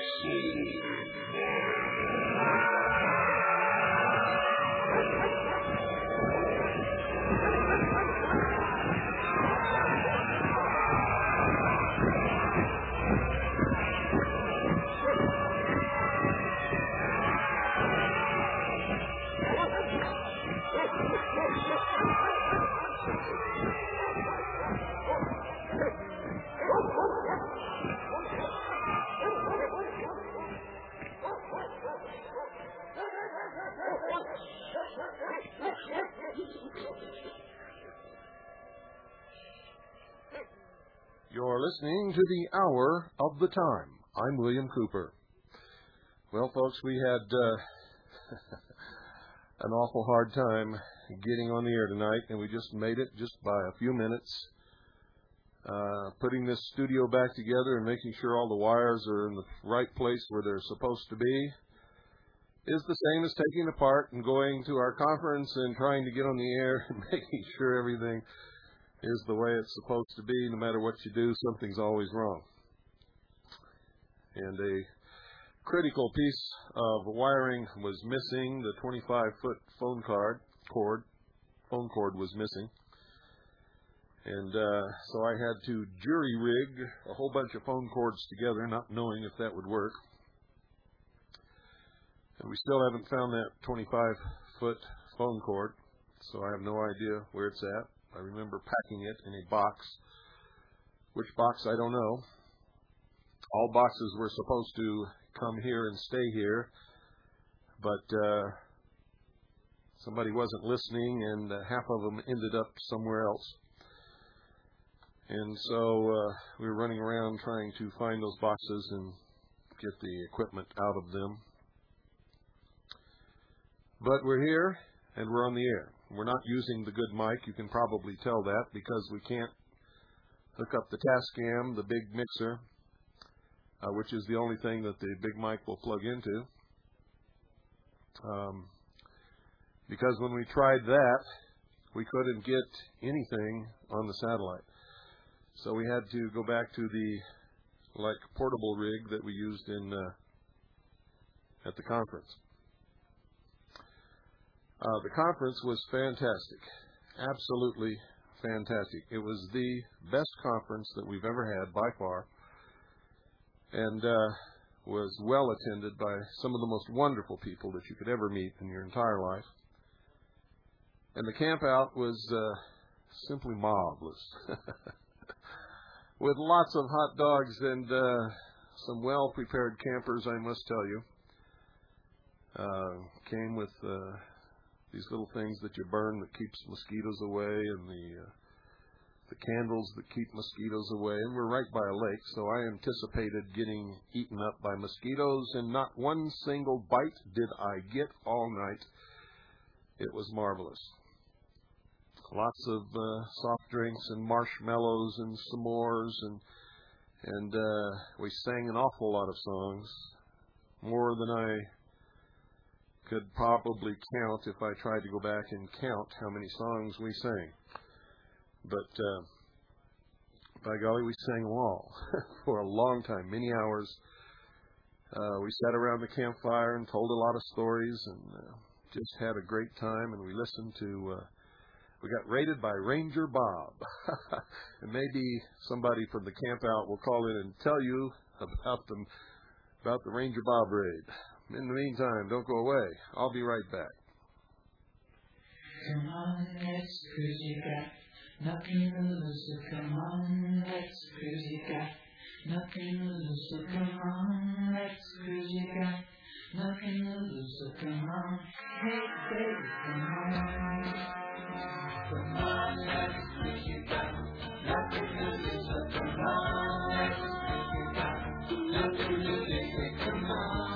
You're listening to the Hour of the Time. I'm William Cooper. Well, folks, we had an awful hard time getting on the air tonight, and we just made it just by a few minutes. Putting this studio back together and making sure all the wires are in the right place where they're supposed to be is the same as taking it apart and going to our conference and trying to get on the air and making sure everything is the way it's supposed to be. No matter what you do, something's always wrong. And a critical piece of wiring was missing. The 25-foot phone cord was missing. And so I had to jury rig a whole bunch of phone cords together, not knowing if that would work. And we still haven't found that 25-foot phone cord, so I have no idea where it's at. I remember packing it in a box. Which box, I don't know. All boxes were supposed to come here and stay here, but somebody wasn't listening, and half of them ended up somewhere else. And so we were running around trying to find those boxes and get the equipment out of them. But we're here, and we're on the air. We're not using the good mic. You can probably tell that because we can't hook up the Tascam, the big mixer, which is the only thing that the big mic will plug into. Because when we tried that, we couldn't get anything on the satellite. So we had to go back to the portable rig that we used at the conference. The conference was fantastic, absolutely fantastic. It was the best conference that we've ever had by far, and was well attended by some of the most wonderful people that you could ever meet in your entire life. And the camp out was simply marvelous, with lots of hot dogs and some well-prepared campers, I must tell you. Came with these little things that you burn that keeps mosquitoes away, and the candles that keep mosquitoes away. And we're right by a lake, so I anticipated getting eaten up by mosquitoes, and not one single bite did I get all night. It was marvelous. Lots of soft drinks and marshmallows and s'mores, and we sang an awful lot of songs, more than I could probably count if I tried to go back and count how many songs we sang. But by golly, we sang them all for a long time, many hours. We sat around the campfire and told a lot of stories, and just had a great time. And we listened to, we got raided by Ranger Bob. And maybe somebody from the camp out will call in and tell you about the Ranger Bob raid. In the meantime, don't go away. I'll be right back. Come on, let's cruise, you got nothing to lose, so come on, let's cruise, you got nothing to lose, so come on, let's cruise, you got nothing to lose, so come on, hey baby, come on. Come on, let's cruise, you got nothing to lose, so come on, let's cruise, you got nothing to lose, so come on.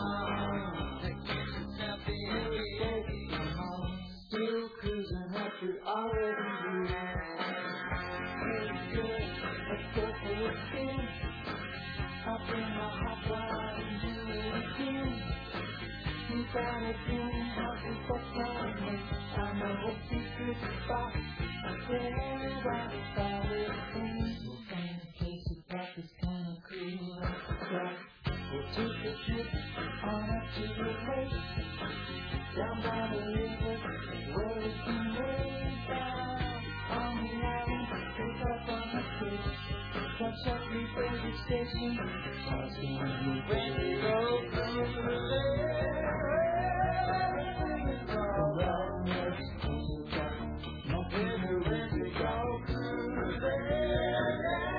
Still cruising after already. Hey girl, let's go for a spin. Hop in my hot rod and do it again. You got a feeling how to fuck on me. I know a secret spot where everybody thought it was. We'll find a place we thought was kinda cool. Like the dark. We'll take a trip on up to the lake, down by the river where we can lay down on the island, pick up on the cliff, catch up your favorite station, tossing you when we go through the lake. Everything is alright, let's cruise down, nothing when we go through the lake.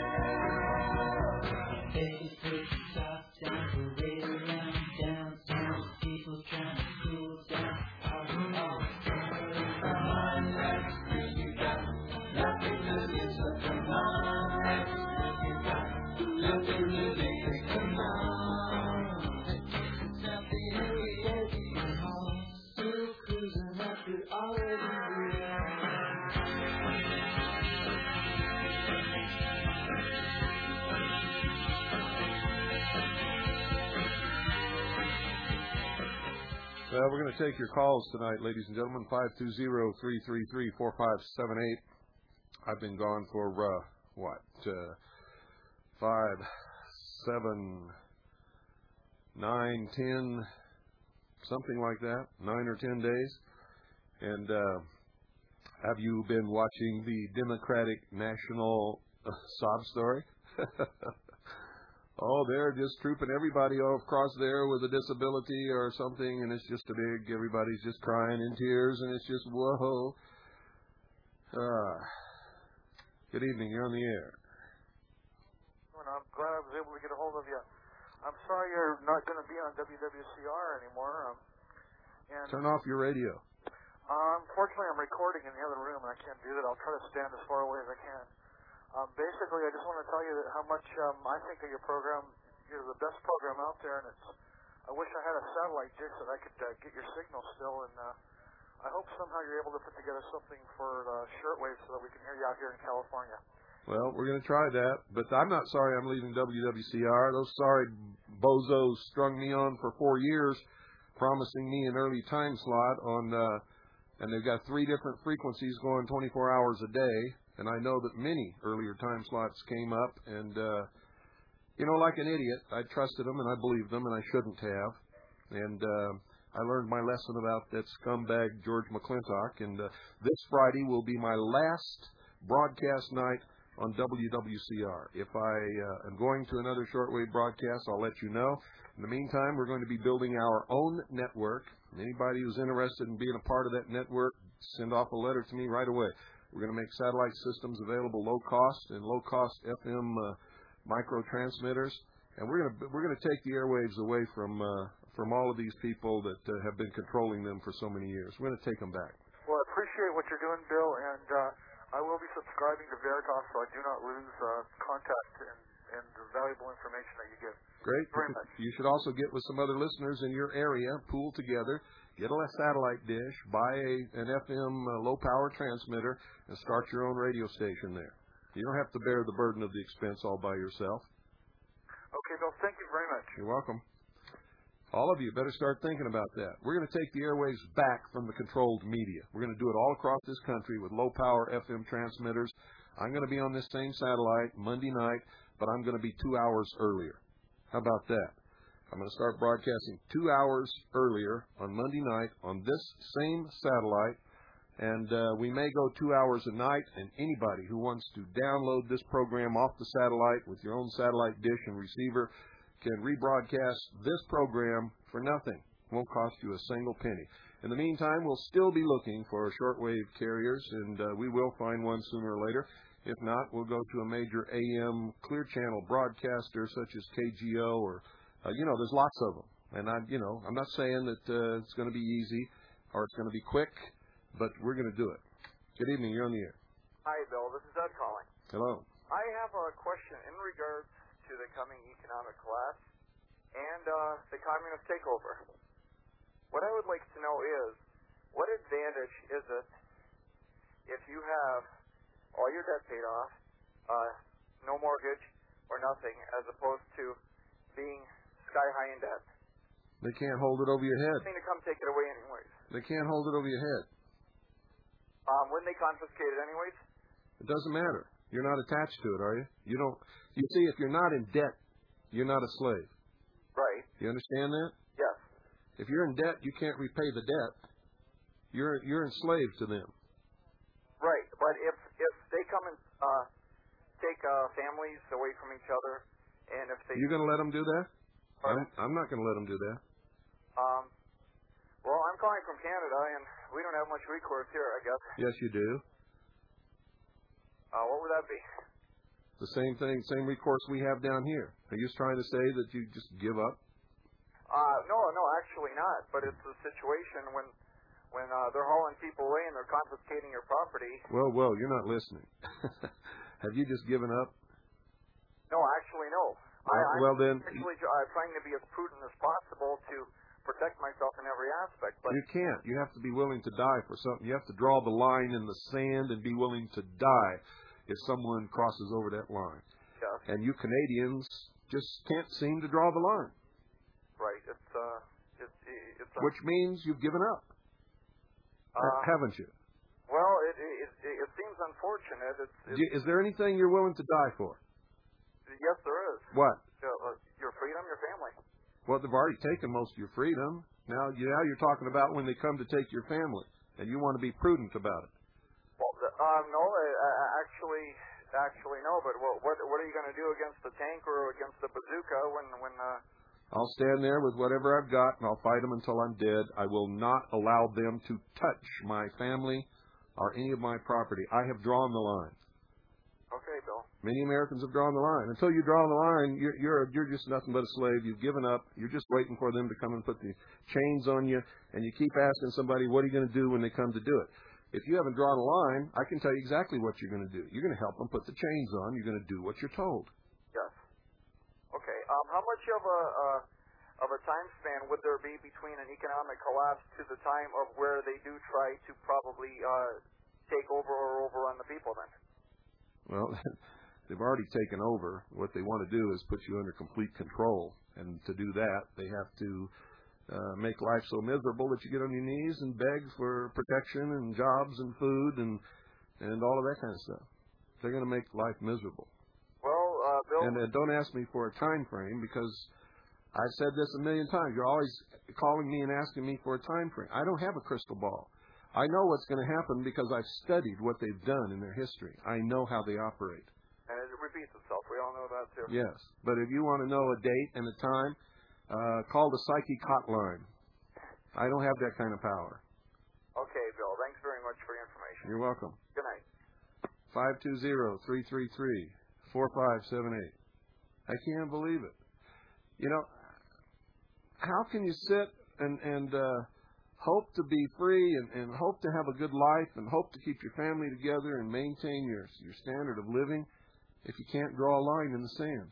Baby, please stop down, parade around downtown, people trying to cool down. Come on, let's cruise you down. Nothing to lose, so come on, let's cruise you down. Nothing to lose, come on. Something every day we come home. Still cruising up to already here. We're going to take your calls tonight, ladies and gentlemen, 520-333-4578. I've been gone for, 5, 7, 9, 10, something like that, 9 or 10 days. And have you been watching the Democratic National sob story? Oh, they're just trooping everybody across there with a disability or something, and it's just everybody's just crying in tears, and it's just, whoa. Good evening, you're on the air. I'm glad I was able to get a hold of you. I'm sorry you're not going to be on WWCR anymore. Turn off your radio. Unfortunately, I'm recording in the other room, and I can't do that. I'll try to stand as far away as I can. Basically, I just want to tell you that how much I think of your program. You're the best program out there, and I wish I had a satellite dish that I could get your signal still, and I hope somehow you're able to put together something for shortwave so that we can hear you out here in California. Well, we're going to try that, but I'm not sorry I'm leaving WWCR. Those sorry bozos strung me on for 4 years, promising me an early time slot on, and they've got 3 different frequencies going 24 hours a day. And I know that many earlier time slots came up, and, like an idiot, I trusted them and I believed them, and I shouldn't have. And I learned my lesson about that scumbag George McClintock, and this Friday will be my last broadcast night on WWCR. If I am going to another shortwave broadcast, I'll let you know. In the meantime, we're going to be building our own network. Anybody who's interested in being a part of that network, send off a letter to me right away. We're going to make satellite systems available low cost and low cost FM micro transmitters, and we're going to take the airwaves away from all of these people that have been controlling them for so many years. We're going to take them back. Well, I appreciate what you're doing, Bill, and I will be subscribing to Veritas so I do not lose contact and the valuable information that you give. Great. Very much. You should also get with some other listeners in your area, pool together, get a satellite dish, buy an FM low-power transmitter, and start your own radio station there. You don't have to bear the burden of the expense all by yourself. Okay, Bill, thank you very much. You're welcome. All of you better start thinking about that. We're going to take the airwaves back from the controlled media. We're going to do it all across this country with low-power FM transmitters. I'm going to be on this same satellite Monday night, but I'm going to be 2 hours earlier. How about that? I'm going to start broadcasting 2 hours earlier on Monday night on this same satellite, and we may go 2 hours a night, and anybody who wants to download this program off the satellite with your own satellite dish and receiver can rebroadcast this program for nothing. It won't cost you a single penny. In the meantime, we'll still be looking for shortwave carriers, and we will find one sooner or later. If not, we'll go to a major AM clear channel broadcaster such as KGO or there's lots of them. And I'm not saying that it's going to be easy or it's going to be quick, but we're going to do it. Good evening. You're on the air. Hi, Bill. This is Doug calling. Hello. I have a question in regards to the coming economic collapse and the communist takeover. What I would like to know is, what advantage is it if you have all your debt paid off, no mortgage or nothing, as opposed to being sky high in debt? They can't hold it over your head. They're going to come take it away anyways. They can't hold it over your head. Wouldn't they confiscate it anyways? It doesn't matter. You're not attached to it, are you? You see, if you're not in debt, you're not a slave. Right. You understand that? Yes. If you're in debt, you can't repay the debt. You're enslaved to them. Right, but if they come and take families away from each other, and if they... You going to let them do that? Pardon? I'm not going to let them do that. Well, I'm calling from Canada, and we don't have much recourse here, I guess. Yes, you do. What would that be? The same thing, same recourse we have down here. Are you trying to say that you just give up? No, actually not. But it's a situation when they're hauling people away and they're confiscating your property. Well, you're not listening. Have you just given up? No, actually, no. Then I'm trying to be as prudent as possible to protect myself in every aspect. But you can't. You have to be willing to die for something. You have to draw the line in the sand and be willing to die if someone crosses over that line. Yes. And you Canadians just can't seem to draw the line. Right. Which means you've given up, haven't you? Well, it seems unfortunate. Is there anything you're willing to die for? Yes, there is. What? Your freedom, your family. Well, they've already taken most of your freedom. Now you're talking about when they come to take your family, and you want to be prudent about it. Well, no, actually no. But what are you going to do against the tank or against the bazooka when? I'll stand there with whatever I've got, and I'll fight them until I'm dead. I will not allow them to touch my family or any of my property. I have drawn the line. Okay, Bill. Many Americans have drawn the line. Until you draw the line, you're just nothing but a slave. You've given up. You're just waiting for them to come and put the chains on you, and you keep asking somebody, what are you going to do when they come to do it? If you haven't drawn a line, I can tell you exactly what you're going to do. You're going to help them put the chains on. You're going to do what you're told. Yes. Okay. How much of a time span would there be between an economic collapse to the time of where they do try to probably take over or overrun the people then? Well, they've already taken over. What they want to do is put you under complete control. And to do that, they have to make life so miserable that you get on your knees and beg for protection and jobs and food and all of that kind of stuff. They're going to make life miserable. Well, Bill... And don't ask me for a time frame, because I've said this a million times. You're always calling me and asking me for a time frame. I don't have a crystal ball. I know what's going to happen because I've studied what they've done in their history. I know how they operate. And it repeats itself. We all know that, too. Yes. But if you want to know a date and a time, call the psychic hotline. I don't have that kind of power. Okay, Bill. Thanks very much for your information. You're welcome. Good night. 520-333-4578. I can't believe it. You know, how can you sit and hope to be free and hope to have a good life and hope to keep your family together and maintain your standard of living if you can't draw a line in the sand?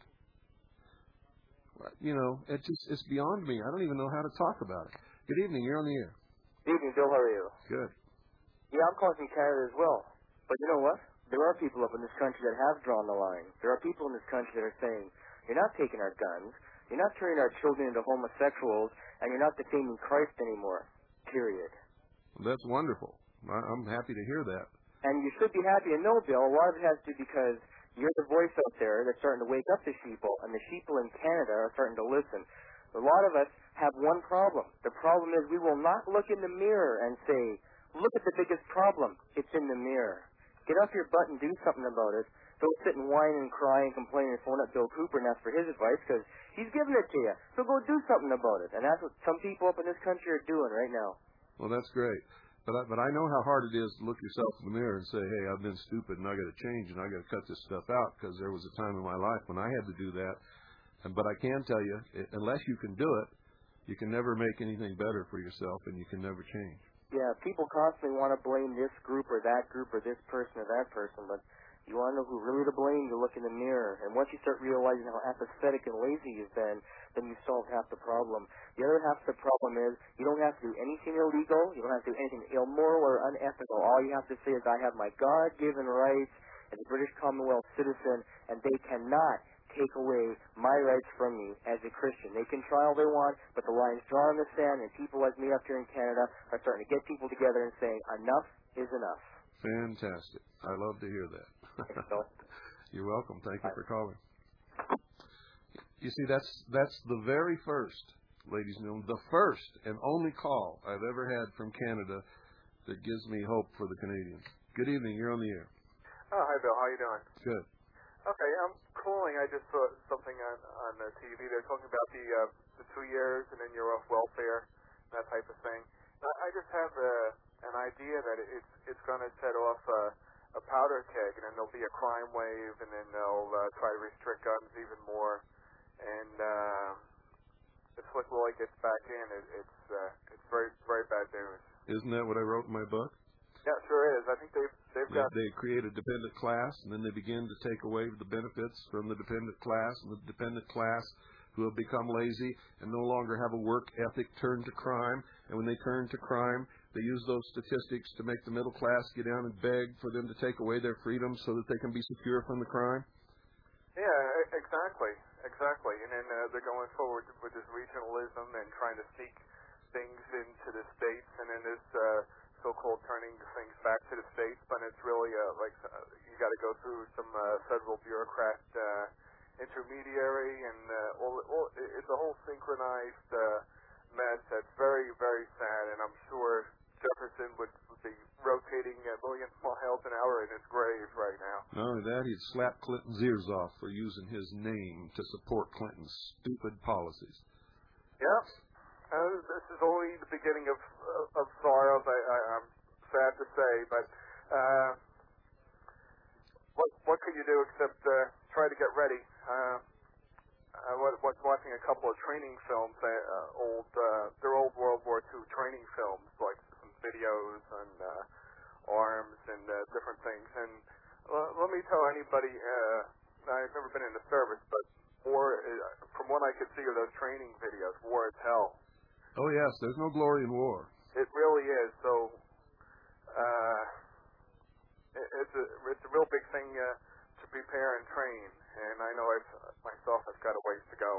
You know, it's beyond me. I don't even know how to talk about it. Good evening. You're on the air. Good evening, Bill. How are you? Good. Yeah, I'm calling from Canada as well. But you know what? There are people up in this country that have drawn the line. There are people in this country that are saying, you're not taking our guns, you're not turning our children into homosexuals, and you're not defaming Christ anymore. Period. Well, that's wonderful. I'm happy to hear that. And you should be happy to know, Bill, a lot of it has to do because you're the voice out there that's starting to wake up the sheeple, and the sheeple in Canada are starting to listen. A lot of us have one problem. The problem is we will not look in the mirror and say, look at the biggest problem. It's in the mirror. Get off your butt and do something about it. Don't sit and whine and cry and complain and phone up Bill Cooper and ask for his advice, because he's giving it to you. So go do something about it. And that's what some people up in this country are doing right now. Well, that's great. But I know how hard it is to look yourself in the mirror and say, hey, I've been stupid and I got to change and I got to cut this stuff out, because there was a time in my life when I had to do that. But I can tell you, unless you can do it, you can never make anything better for yourself, and you can never change. Yeah, people constantly want to blame this group or that group or this person or that person, but you want to know who really to blame, you look in the mirror. And once you start realizing how apathetic and lazy you've been, then you solve half the problem. The other half of the problem is you don't have to do anything illegal. You don't have to do anything immoral or unethical. All you have to say is, I have my God-given rights as a British Commonwealth citizen, and they cannot take away my rights from me as a Christian. They can try all they want, but the line's drawn in the sand, and people like me up here in Canada are starting to get people together and saying, enough is enough. Fantastic. I love to hear that. Thanks, Bill. You're welcome. Thank you for calling. You see, that's the very first, ladies and gentlemen, the first and only call I've ever had from Canada that gives me hope for the Canadians. Good evening. You're on the air. Oh, hi, Bill. How you doing? Good. Okay, I'm calling. I just saw something on the TV. They're talking about the 2 years and then you're off welfare, that type of thing. I just have an idea that it's going to set off a powder keg, and then there'll be a crime wave, and then they'll try to restrict guns even more. And if Slick Willie gets back in, it's very, very bad news. Isn't that what I wrote in my book? Yeah, it sure is. I think they create a dependent class, and then they begin to take away the benefits from the dependent class, and the dependent class who have become lazy and no longer have a work ethic turn to crime. And when they turn to crime, they use those statistics to make the middle class get down and beg for them to take away their freedom so that they can be secure from the crime. Yeah, exactly. And then they're going forward with this regionalism and trying to sneak things into the states, and then this so-called turning things back to the states, but it's really you got to go through some federal bureaucrat intermediary, and it's a whole synchronized mess that's very, very sad, and I'm sure Jefferson would be rotating a million miles an hour in his grave right now. Not only that, he'd slap Clinton's ears off for using his name to support Clinton's stupid policies. Yep. This is only the beginning of sorrows, I'm sad to say, but what could you do except try to get ready? I was watching a couple of training films, they're old World War II training films, like some videos on arms and different things. And let me tell anybody, I've never been in the service, but war, from what I could see of those training videos, war is hell. Oh, yes, there's no glory in war. It really is. So it's a real big thing to prepare and train. And I know I've got a ways to go.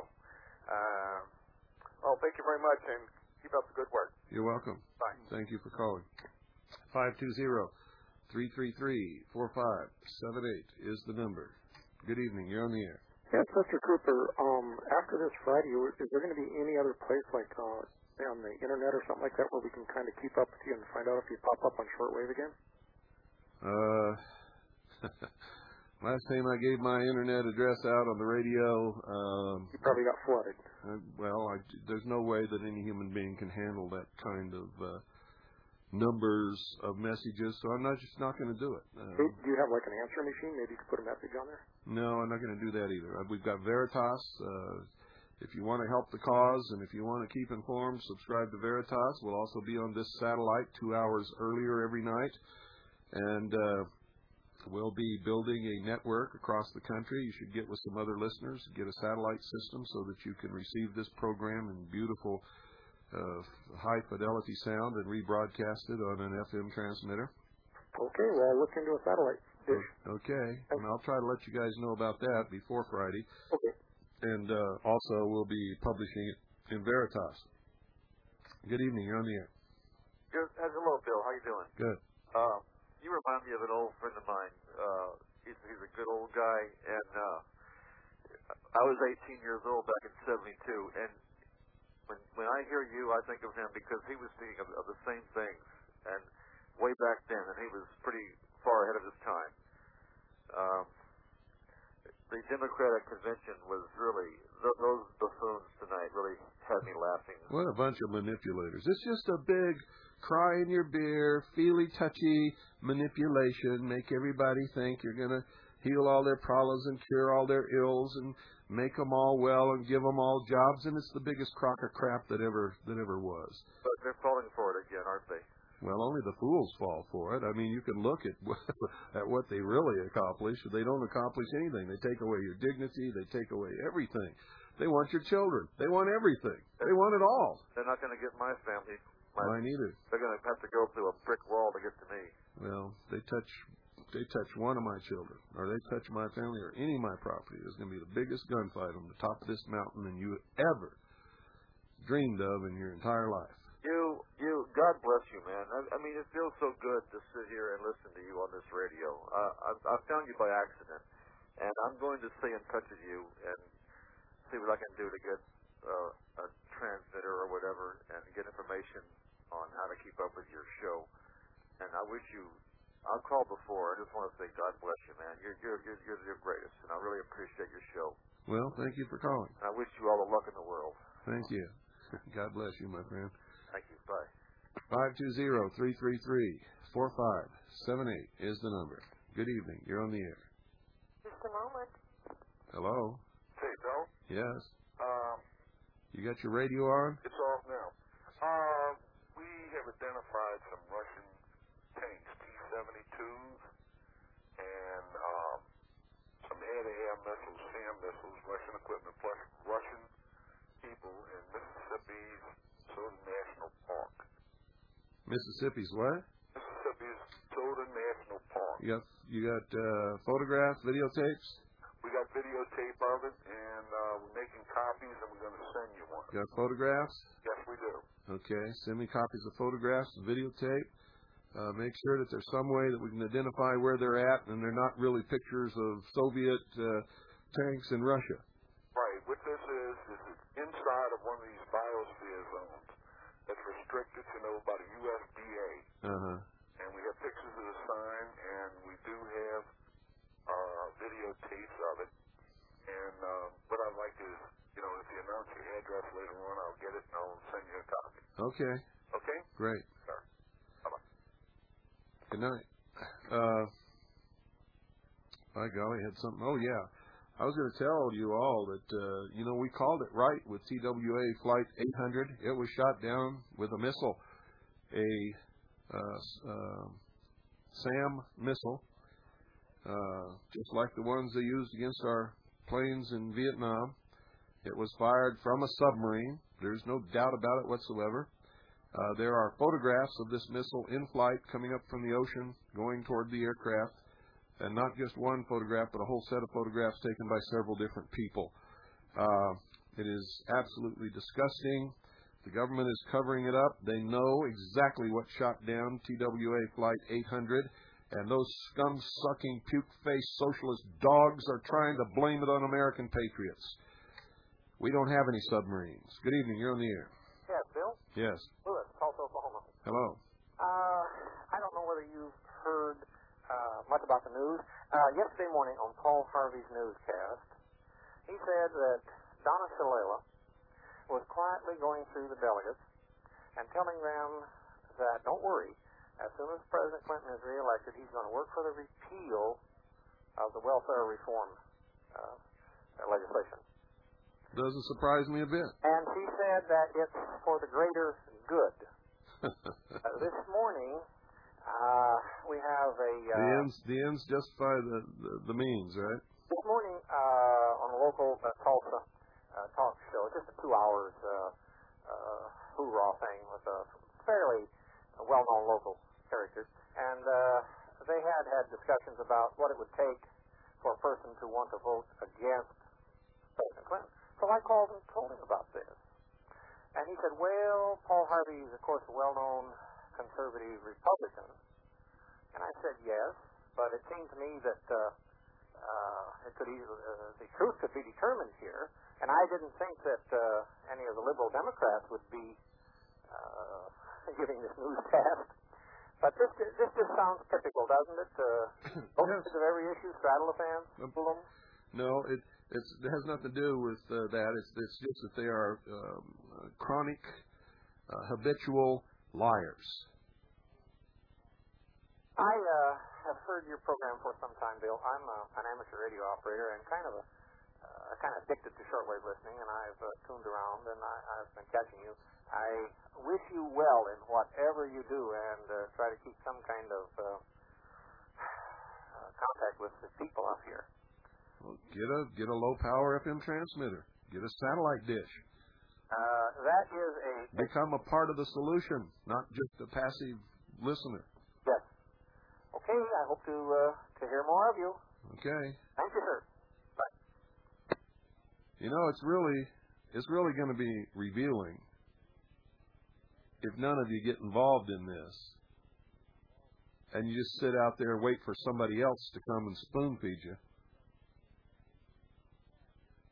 Well, thank you very much, and keep up the good work. You're welcome. Bye. Thank you for calling. 520-333-4578 is the number. Good evening. You're on the air. Yes, Mr. Cooper. After this Friday, is there going to be any other place like on the internet or something like that where we can kind of keep up with you and find out if you pop up on shortwave again? Last time I gave my internet address out on the radio, you probably got flooded. There's no way that any human being can handle that kind of numbers of messages, so I'm just not going to do it. Do you have like an answer machine? Maybe you could put a message on there? No, I'm not going to do that either. We've got Veritas. If you want to help the cause and if you want to keep informed, subscribe to Veritas. We'll also be on this satellite 2 hours earlier every night. And we'll be building a network across the country. You should get with some other listeners, get a satellite system so that you can receive this program in beautiful high-fidelity sound and rebroadcast it on an FM transmitter. Okay, well, I'll look into a satellite dish. Okay, and I'll try to let you guys know about that before Friday. Okay. And also we'll be publishing it in Veritas. Good evening. You're on the air. Good. Hello, Bill. How you doing? Good. You remind me of an old friend of mine. He's a good old guy, and I was 18 years old back in '72, and when I hear you, I think of him because he was thinking of the same things, and way back then, and he was pretty far ahead of his time. The Democratic convention was really, those buffoons tonight really had me laughing. What a bunch of manipulators. It's just a big cry in your beer, feely-touchy manipulation, make everybody think you're going to heal all their problems and cure all their ills and make them all well and give them all jobs, and it's the biggest crock of crap that ever was. But they're falling for it again, aren't they? Well, only the fools fall for it. I mean, you can look at what they really accomplish. They don't accomplish anything. They take away your dignity. They take away everything. They want your children. They want everything. They want it all. They're not going to get my family. Mine either. They're going to have to go through a brick wall to get to me. Well, they touch one of my children, or they touch my family, or any of my property. There's going to be the biggest gunfight on the top of this mountain than you ever dreamed of in your entire life. God bless you, man. I mean, it feels so good to sit here and listen to you on this radio. I found you by accident, and I'm going to stay in touch with you. And see what I can do to get a transmitter or whatever and get information on how to keep up with your show. And I wish you. I'll call before. I just want to say God bless you, man. You're the greatest, and I really appreciate your show. Well, thank you for calling. And I wish you all the luck in the world. Thank you. God bless you, my friend. Thank you. Bye. 520-333-4578 is the number. Good evening. You're on the air. Just a moment. Hello? Hey, Bill? Yes? You got your radio on? It's off now. We have identified some Russian tanks, T-72s, and some air-to-air missiles, SAM missiles, Russian equipment, plus Russian people in Mississippi's Soda National Park. Mississippi's what? Mississippi's Soda National Park. You got photographs, videotapes? We got videotape of it, and we're making copies, and we're going to send you one. Got photographs? Yes, we do. Okay. Send me copies of photographs, videotape. Make sure that there's some way that we can identify where they're at, and they're not really pictures of Soviet tanks in Russia. Right. What this is it's inside of one of these biosphere zones that's restricted, by the USDA. Uh-huh. And we have pictures of the sign, and we do have videotapes of it. And what I'd like is, if you announce your address later on, I'll get it, and I'll send you a copy. Okay. Okay? Great. Sure. Bye-bye. Good night. By golly, I had something. Oh, yeah. I was going to tell you all that, we called it right with TWA Flight 800. It was shot down with a missile, a SAM missile, just like the ones they used against our planes in Vietnam. It was fired from a submarine. There's no doubt about it whatsoever. There are photographs of this missile in flight coming up from the ocean, going toward the aircraft. And not just one photograph, but a whole set of photographs taken by several different people. It is absolutely disgusting. The government is covering it up. They know exactly what shot down TWA Flight 800, and those scum-sucking, puke-faced socialist dogs are trying to blame it on American patriots. We don't have any submarines. Good evening. You're on the air. Yes, Bill? Yes. Lewis, Tulsa, Oklahoma. Hello. I don't know whether you've heard much about the news. Yesterday morning on Paul Harvey's newscast, he said that Donna Shalala was quietly going through the delegates and telling them that, don't worry, as soon as President Clinton is reelected, he's going to work for the repeal of the welfare reform legislation. Doesn't surprise me a bit. And she said that it's for the greater good. This morning, we have a... the ends justify the means, right? This morning, on a local Tulsa talk show, just a 2 hours hoorah thing with a fairly well-known local character, and they had discussions about what it would take for a person to want to vote against President Clinton. So I called and told him about this. And he said, well, Paul Harvey is, of course, a well-known conservative Republican. And I said, yes, but it seemed to me that the truth could be determined here. And I didn't think that any of the liberal Democrats would be giving this newscast. But this just sounds typical, doesn't it? Both sides of every issue straddle the fence. No, it has nothing to do with that. It's just that they are chronic, habitual liars. I have heard your program for some time, Bill. I'm an amateur radio operator and kind of addicted to shortwave listening, and I've tuned around and I've been catching you. I wish you well in whatever you do, and try to keep some kind of contact with the people up here. Well, get a low power FM transmitter. Get a satellite dish. That is become a part of the solution, not just a passive listener. Yes. Okay, I hope to hear more of you. Okay. Thank you, sir. Bye. It's really going to be revealing if none of you get involved in this, and you just sit out there and wait for somebody else to come and spoon feed you.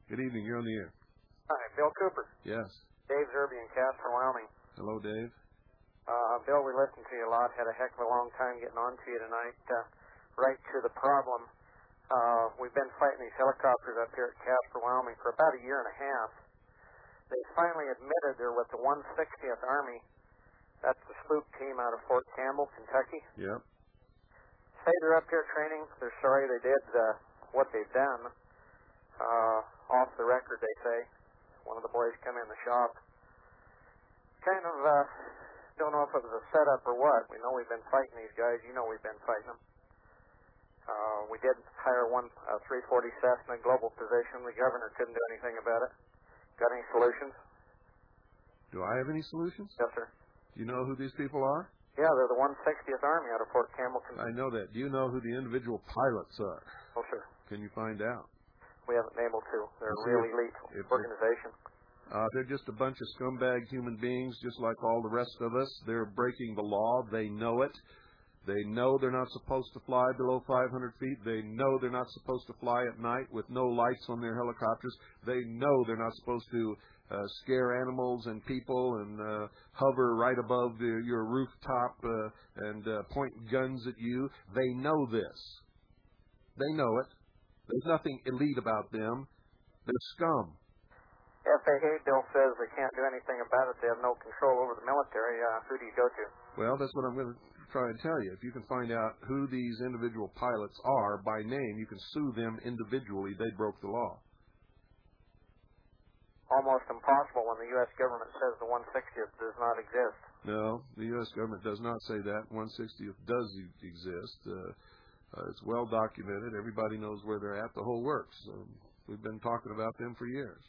Good evening. You're on the air. Hi, Bill Cooper. Yes. Dave Zerby in Casper, Wyoming. Hello, Dave. Bill, we listened to you a lot. Had a heck of a long time getting on to you tonight. Right to the problem. We've been fighting these helicopters up here at Casper, Wyoming for about a year and a half. They finally admitted they're with the 160th Army. That's the spook team out of Fort Campbell, Kentucky. Yep. Say they're up here training. They're sorry they did what they've done. Off the record, they say. One of the boys come in the shop. Kind of don't know if it was a setup or what. We know we've been fighting these guys. You know we've been fighting them. We did hire one 340 Cessna global position. The governor couldn't do anything about it. Got any solutions? Do I have any solutions? Yes, sir. Do you know who these people are? Yeah, they're the 160th Army out of Fort Campbell. I know that. Do you know who the individual pilots are? Oh, sir. Can you find out? We haven't been able to. They're a really elite organization. They're just a bunch of scumbag human beings, just like all the rest of us. They're breaking the law. They know it. They know they're not supposed to fly below 500 feet. They know they're not supposed to fly at night with no lights on their helicopters. They know they're not supposed to scare animals and people and hover right above your rooftop and point guns at you. They know this. They know it. There's nothing elite about them. They're scum. FAA bill says they can't do anything about it. They have no control over the military. Who do you go to? Well, that's what I'm going to try and tell you. If you can find out who these individual pilots are by name, you can sue them individually. They broke the law. Almost impossible when the U.S. government says the 160th does not exist. No, the U.S. government does not say that. 160th does exist. It's well documented. Everybody knows where they're at. The whole works. We've been talking about them for years.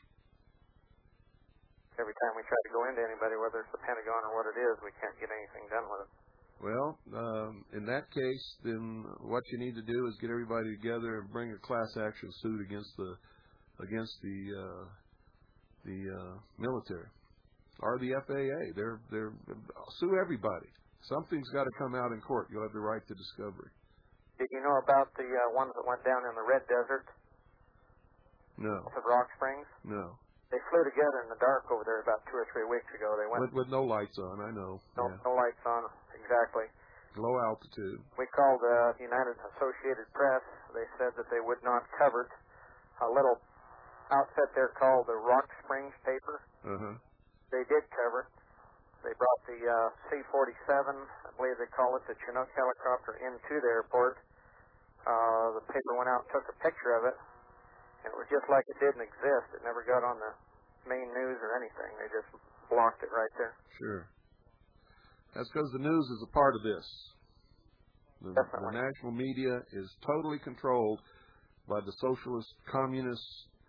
Every time we try to go into anybody, whether it's the Pentagon or what it is, we can't get anything done with it. Well, in that case, then what you need to do is get everybody together and bring a class action suit against the military or the FAA. They're sue everybody. Something's got to come out in court. You'll have the right to discovery. Did you know about the ones that went down in the Red Desert? No. Of Rock Springs? No. They flew together in the dark over there about 2 or 3 weeks ago. They went with no lights on. I know. No lights on. Exactly. Low altitude. We called the United Associated Press. They said that they would not cover it. A little outfit there called the Rock Springs paper. They did cover it. They brought the C-47, I believe they call it, the Chinook helicopter, into the airport. The paper went out and took a picture of it. And it was just like it didn't exist. It never got on the main news or anything. They just blocked it right there. Sure. That's because the news is a part of this. The national media is totally controlled by the socialist, communist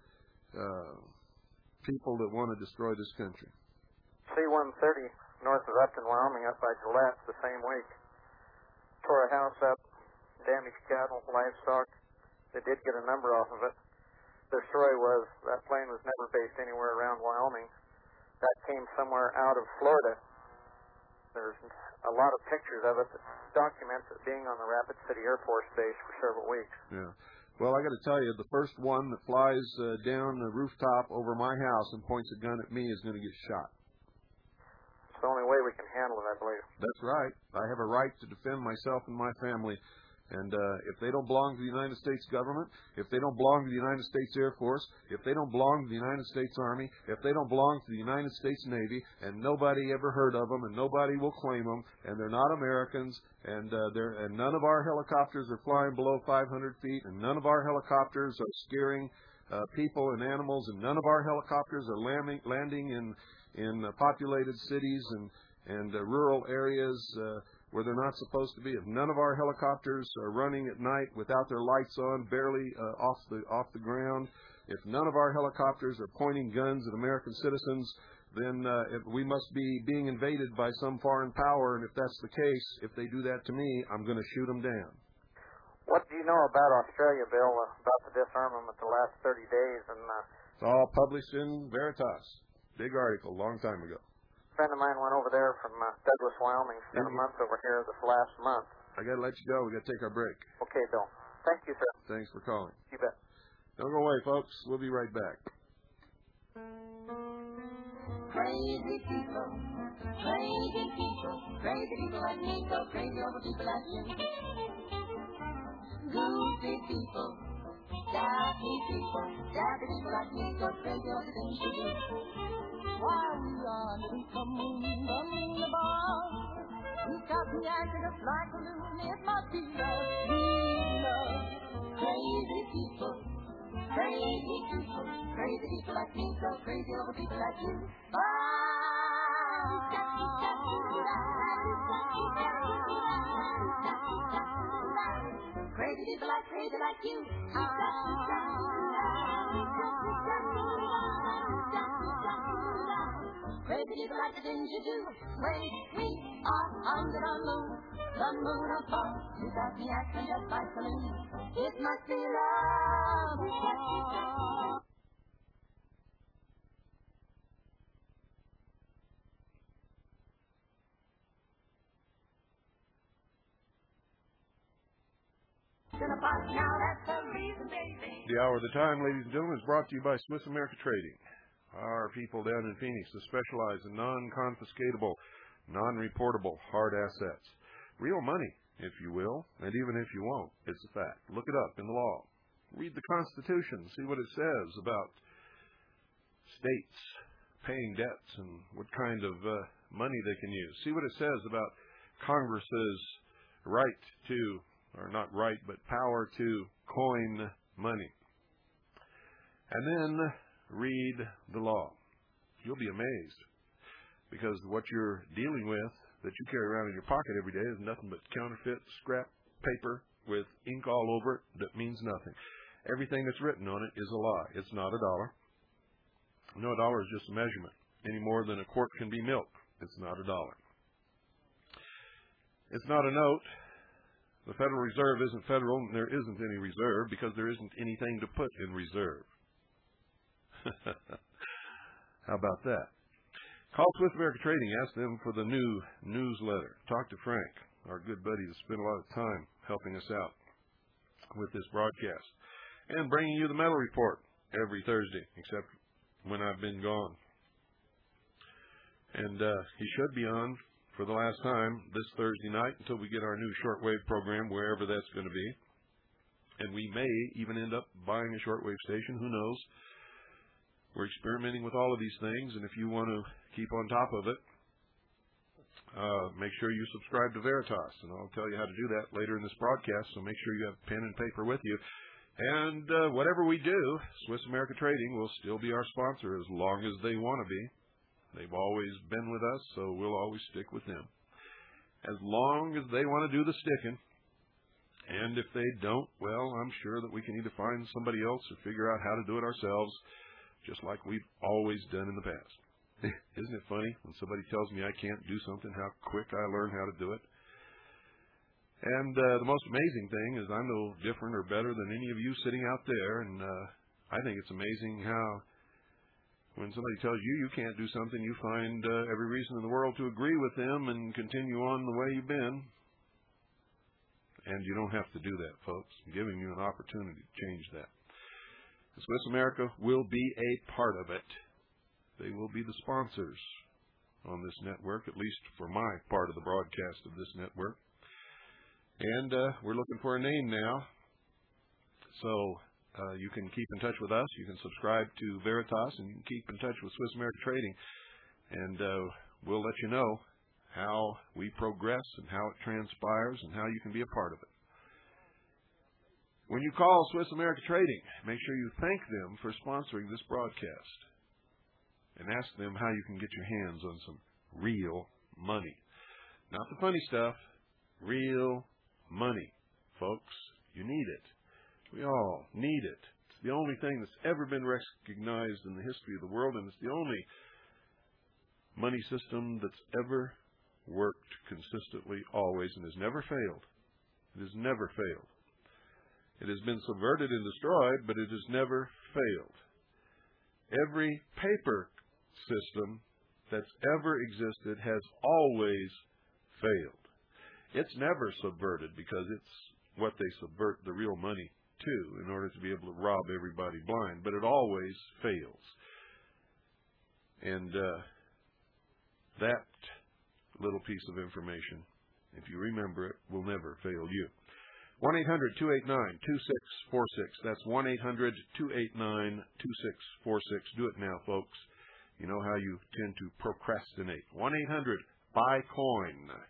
people that want to destroy this country. C-130 north of Upton, Wyoming, up by Gillette the same week. Tore a house up, damaged cattle, livestock. They did get a number off of it. Their story was that plane was never based anywhere around Wyoming. That came somewhere out of Florida. There's a lot of pictures of it that documents it being on the Rapid City Air Force Base for several weeks. Yeah. Well, I got to tell you, the first one that flies down the rooftop over my house and points a gun at me is going to get shot. It's the only way we can handle it, I believe. That's right. I have a right to defend myself and my family. And if they don't belong to the United States government, if they don't belong to the United States Air Force, if they don't belong to the United States Army, if they don't belong to the United States Navy, and nobody ever heard of them, and nobody will claim them, and they're not Americans, and none of our helicopters are flying below 500 feet, and none of our helicopters are scaring people and animals, and none of our helicopters are landing in populated cities and rural areas where they're not supposed to be. If none of our helicopters are running at night without their lights on, barely off the ground, if none of our helicopters are pointing guns at American citizens, then we must be being invaded by some foreign power. And if that's the case, if they do that to me, I'm going to shoot them down. What do you know about Australia, Bill, about the disarmament the last 30 days? And it's all published in Veritas. Big article, long time ago. A friend of mine went over there from Douglas, Wyoming, spent a month over here this last month. I got to let you go. We got to take our break. Okay, Bill. Thank you, sir. Thanks for calling. You bet. Don't go away, folks. We'll be right back. Crazy people like me go crazy over people like you. Goofy people, daffy people like me go crazy over the things you do. While we are underneath the moon, in the bar, we got me acting up like a balloon. It must be love, sweet love. Crazy people like me go crazy over people like you. Crazy people like you. Crazy people like the things you do. When we are under the moon above, you got me acting just like a balloon. It must be love. The Hour of the Time, ladies and gentlemen, is brought to you by Swiss America Trading. Our people down in Phoenix that specialize in non-confiscatable, non-reportable hard assets. Real money, if you will, and even if you won't, it's a fact. Look it up in the law. Read the Constitution, see what it says about states paying debts and what kind of money they can use. See what it says about Congress's right to, or not right, but power to coin money. And then read the law. You'll be amazed, because what you're dealing with that you carry around in your pocket every day is nothing but counterfeit scrap paper with ink all over it that means nothing. Everything that's written on it is a lie. It's not a dollar. No, a dollar is just a measurement. Any more than a quart can be milk. It's not a dollar. It's not a note. The Federal Reserve isn't federal, and there isn't any reserve because there isn't anything to put in reserve. How about that? Call Swiss America Trading. Ask them for the new newsletter. Talk to Frank, our good buddy who spent a lot of time helping us out with this broadcast. And bringing you the metal report every Thursday, except when I've been gone. And he should be on for the last time this Thursday night until we get our new shortwave program, wherever that's going to be. And we may even end up buying a shortwave station. Who knows? We're experimenting with all of these things, and if you want to keep on top of it, make sure you subscribe to Veritas, and I'll tell you how to do that later in this broadcast, so make sure you have pen and paper with you. And whatever we do, Swiss America Trading will still be our sponsor as long as they want to be. They've always been with us, so we'll always stick with them. As long as they want to do the sticking. And if they don't, well, I'm sure that we can either find somebody else or figure out how to do it ourselves, just like we've always done in the past. Isn't it funny when somebody tells me I can't do something, how quick I learn how to do it? And the most amazing thing is I'm no different or better than any of you sitting out there, and I think it's amazing how when somebody tells you you can't do something, you find every reason in the world to agree with them and continue on the way you've been. And you don't have to do that, folks. I'm giving you an opportunity to change that. Swiss America will be a part of it. They will be the sponsors on this network, at least for my part of the broadcast of this network. And we're looking for a name now. So you can keep in touch with us. You can subscribe to Veritas, and you can keep in touch with Swiss America Trading. And we'll let you know how we progress and how it transpires and how you can be a part of it. When you call Swiss America Trading, make sure you thank them for sponsoring this broadcast and ask them how you can get your hands on some real money. Not the funny stuff, real money. Folks, you need it. We all need it. It's the only thing that's ever been recognized in the history of the world, and it's the only money system that's ever worked consistently, always, and has never failed. It has never failed. It has been subverted and destroyed, but it has never failed. Every paper system that's ever existed has always failed. It's never subverted because it's what they subvert the real money to in order to be able to rob everybody blind, but it always fails. And that little piece of information, if you remember it, will never fail you. 1-800-289-2646. That's 1-800-289-2646. Do it now, folks. You know how you tend to procrastinate. 1-800-BUY-COIN.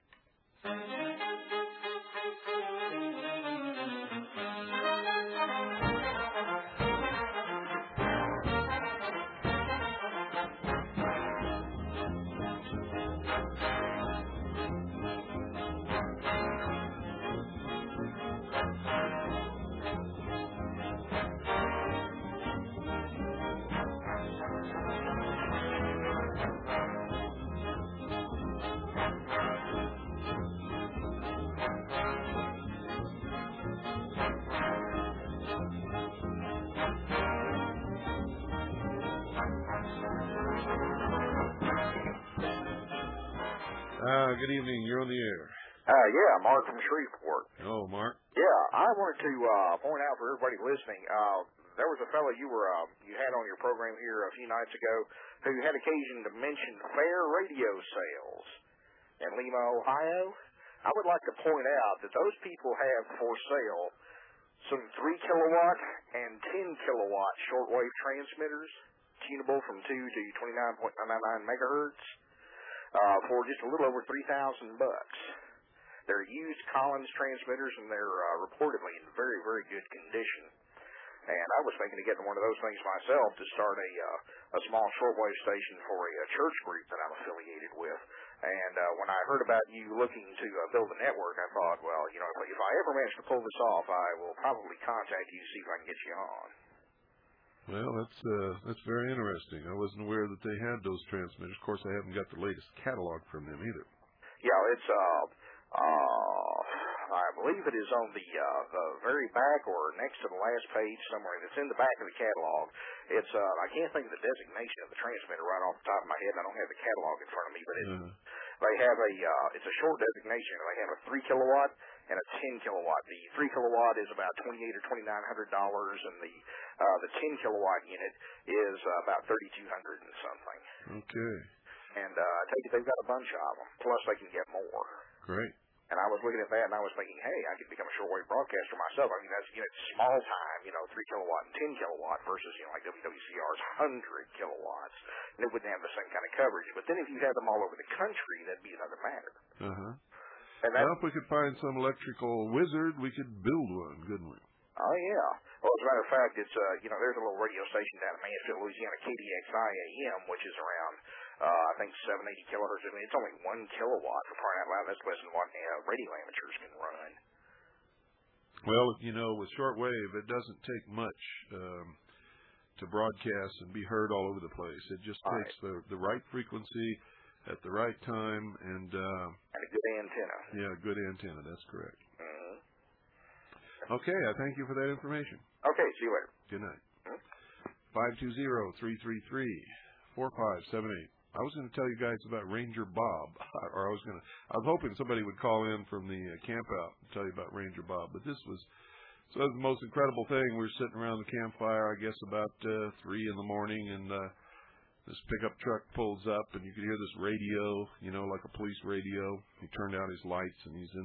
Good evening. You're on the air. Yeah, Mark from Shreveport. Oh, Mark. Yeah, I wanted to point out for everybody listening, there was a fellow you had on your program here a few nights ago who had occasion to mention fair radio sales in Lima, Ohio. I would like to point out that those people have for sale some 3 kilowatt and 10 kilowatt shortwave transmitters, tunable from 2 to 29.99 megahertz. For just a little over $3,000. They're used Collins transmitters, and they're reportedly in very, very good condition. And I was thinking of getting one of those things myself to start a small shortwave station for a church group that I'm affiliated with. And when I heard about you looking to build a network, I thought, well, you know, if I ever manage to pull this off, I will probably contact you to see if I can get you on. Well, that's very interesting. I wasn't aware that they had those transmitters. Of course, I haven't got the latest catalog from them either. Yeah, it's I believe it is on the very back or next to the last page somewhere. It's in the back of the catalog. It's I can't think of the designation of the transmitter right off the top of my head. I don't have the catalog in front of me, but they have it's a short designation. They have a 3 kilowatt and a 10 kilowatt. The 3 kilowatt is about $2,800 or $2,900, and the 10 kilowatt unit is about $3,200 and something. Okay. And I take it they've got a bunch of them. Plus, they can get more. Great. And I was looking at that, and I was thinking, hey, I could become a shortwave broadcaster myself. I mean, that's small time, 3 kilowatt and 10 kilowatt versus like WWCR's 100 kilowatts, and it wouldn't have the same kind of coverage. But then if you had them all over the country, that'd be another matter. And well, if we could find some electrical wizard, we could build one, couldn't we? Oh, yeah. Well, as a matter of fact, it's, there's a little radio station down in Mansfield, Louisiana, KDXI AM, which is around, I think, 780 kilohertz. I mean, it's only 1 kilowatt for crying out loud. That's less than what radio amateurs can run. Well, with shortwave, it doesn't take much to broadcast and be heard all over the place. It just takes the right frequency at the right time and a good antenna. Yeah, a good antenna. That's correct. Okay, I thank you for that information. Okay, see you later. Good night. 520-333-4578. I was going to tell you guys about Ranger Bob, or I was hoping somebody would call in from the camp out and tell you about Ranger Bob, but this was the most incredible thing. We were sitting around the campfire, I guess about 3 in the morning, and this pickup truck pulls up, and you could hear this radio, like a police radio. He turned out his lights, and he's